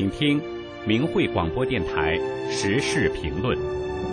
请听明慧广播电台时事评论。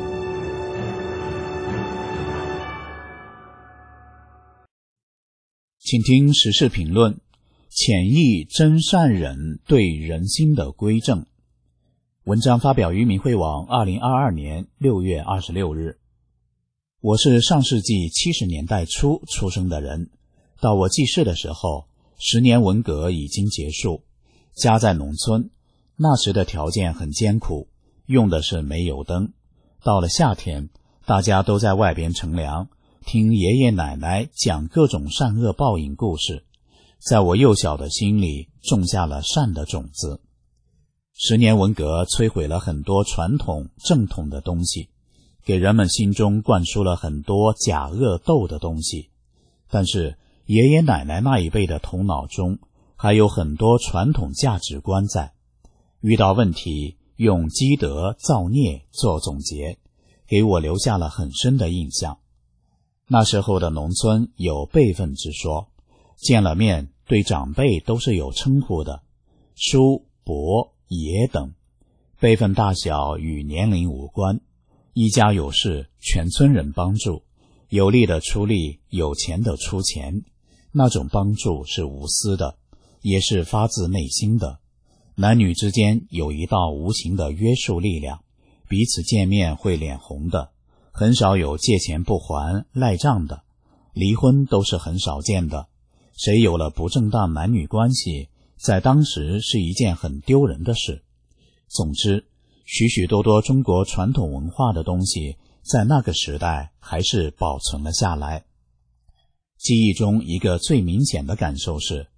请听时事评论：潜意真善忍对人心的归正。文章发表于明慧网2022年6月26日。我是上世纪70年代初出生的人，到我记事的时候，10年文革已经结束，家在农村，那时的条件很艰苦，用的是煤油灯。到了夏天，大家都在外边乘凉，听爷爷奶奶讲各种善恶报应故事，在我幼小的心里种下了善的种子。10年文革摧毁了很多传统正统的东西，给人们心中灌输了很多假恶斗的东西，但是爷爷奶奶那一辈的头脑中还有很多传统价值观在，遇到问题用积德造孽做总结，给我留下了很深的印象。那时候的农村有辈分之说，见了面对长辈都是有称呼的，叔、伯、爷等，辈分大小与年龄无关，一家有事全村人帮助，有力的出力，有钱的出钱，那种帮助是无私的，也是发自内心的。男女之间有一道无形的约束力量，彼此见面会脸红的，很少有借钱不还赖账的，离婚都是很少见的。谁有了不正当男女关系，在当时是一件很丢人的事。总之，许许多多中国传统文化的东西在那个时代还是保存了下来。记忆中一个最明显的感受是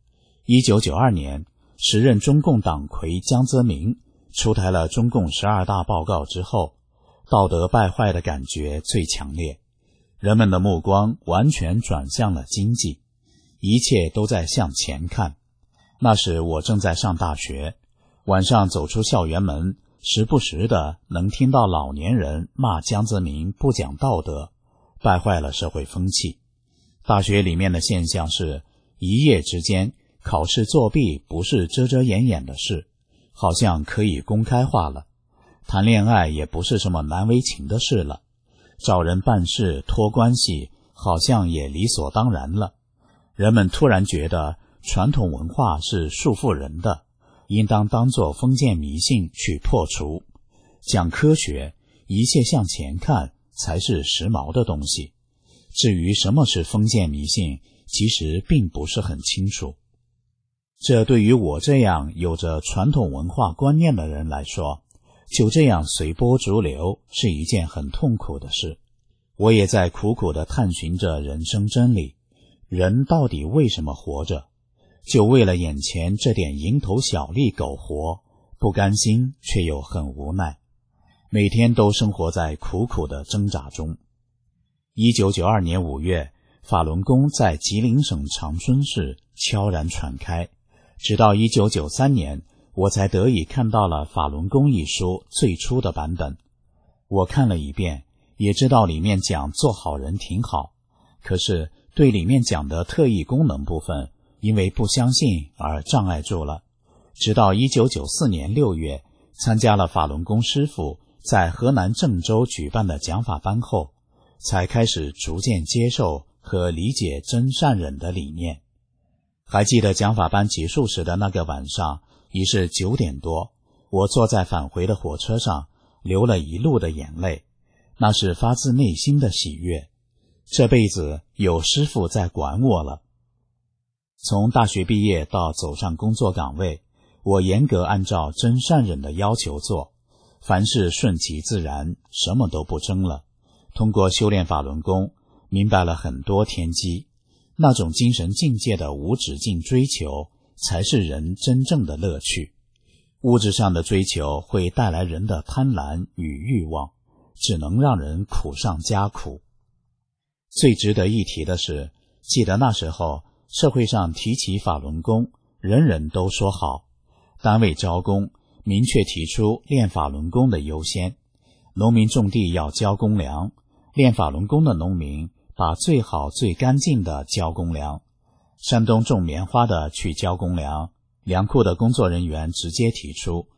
1992年时任中共党魁江泽民出台了中共12大报告之后，道德败坏的感觉最强烈，人们的目光完全转向了经济，一切都在向前看。那时我正在上大学，晚上走出校园门，时不时的能听到老年人骂江泽民不讲道德，败坏了社会风气。大学里面的现象是，一夜之间考试作弊不是遮遮掩掩的事，好像可以公开化了。谈恋爱也不是什么难为情的事了，找人办事托关系好像也理所当然了。人们突然觉得传统文化是束缚人的，应当当作封建迷信去破除。讲科学，一切向前看才是时髦的东西。至于什么是封建迷信，其实并不是很清楚。这对于我这样有着传统文化观念的人来说，就这样随波逐流是一件很痛苦的事。我也在苦苦地探寻着人生真理，人到底为什么活着？就为了眼前这点蝇头小利苟活，不甘心却又很无奈，每天都生活在苦苦的挣扎中。1992年5月，法轮功在吉林省长春市悄然传开，直到1993年，我才得以看到了《法轮功》一书最初的版本。我看了一遍，也知道里面讲做好人挺好，可是对里面讲的特异功能部分，因为不相信而障碍住了。直到1994年6月，参加了法轮功师傅在河南郑州举办的讲法班后，才开始逐渐接受和理解真善忍的理念。还记得讲法班结束时的那个晚上，已是9点多，我坐在返回的火车上，流了一路的眼泪，那是发自内心的喜悦。这辈子有师傅在管我了。从大学毕业到走上工作岗位，我严格按照真善忍的要求做，凡事顺其自然，什么都不争了。通过修炼法轮功，明白了很多天机，那种精神境界的无止境追求，才是人真正的乐趣。物质上的追求会带来人的贪婪与欲望，只能让人苦上加苦。最值得一提的是，记得那时候社会上提起法轮功，人人都说好，单位招工明确提出练法轮功的优先，农民种地要交公粮，练法轮功的农民把最好最干净的交公粮，山东种棉花的去交公粮，粮库的工作人员直接提出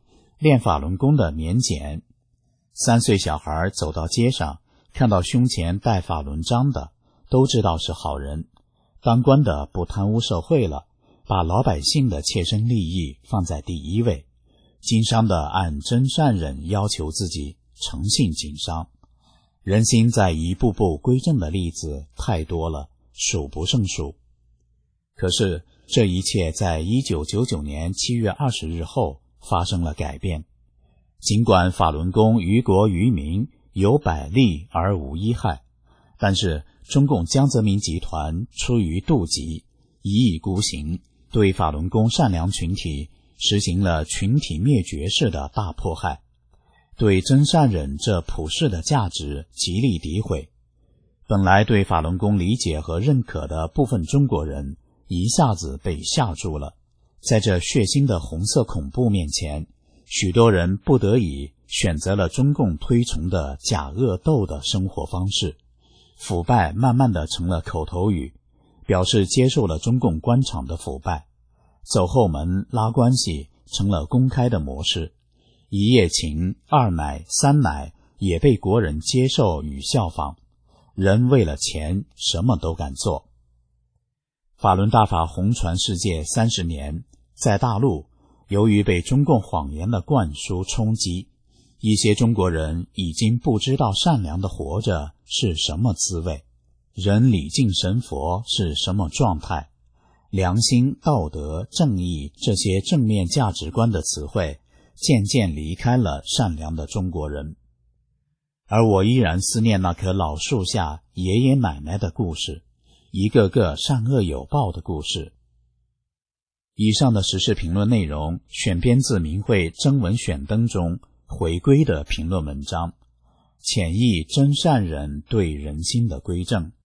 练法轮功的年检。3岁小孩走到街上，看到胸前戴法轮章的，都知道是好人。当官的不贪污受贿了，把老百姓的切身利益放在第一位。经商的按真善忍要求自己，诚信经商。人心在一步步归正的例子太多了，数不胜数。可是这一切在1999年7月20日后发生了改变。尽管法轮功于国于民有百利而无一害，但是中共江泽民集团出于妒忌，一意孤行，对法轮功善良群体实行了群体灭绝式的大迫害，对真善忍这普世的价值极力诋毁。本来对法轮功理解和认可的部分中国人一下子被吓住了。在这血腥的红色恐怖面前，许多人不得已选择了中共推崇的假恶斗的生活方式，腐败慢慢地成了口头语，表示接受了中共官场的腐败。走后门拉关系成了公开的模式，一夜情、二奶、三奶也被国人接受与效仿。人为了钱什么都敢做。法轮大法红传世界30年，在大陆由于被中共谎言的灌输冲击，一些中国人已经不知道善良的活着是什么滋味，人礼敬神佛是什么状态，良心、道德、正义这些正面价值观的词汇渐渐离开了善良的中国人。而我依然思念那棵老树下爷爷奶奶的故事，一个个善恶有报的故事。以上的时事评论内容选编自明慧征文选登中回归的评论文章，潜意真善忍对人心的归正。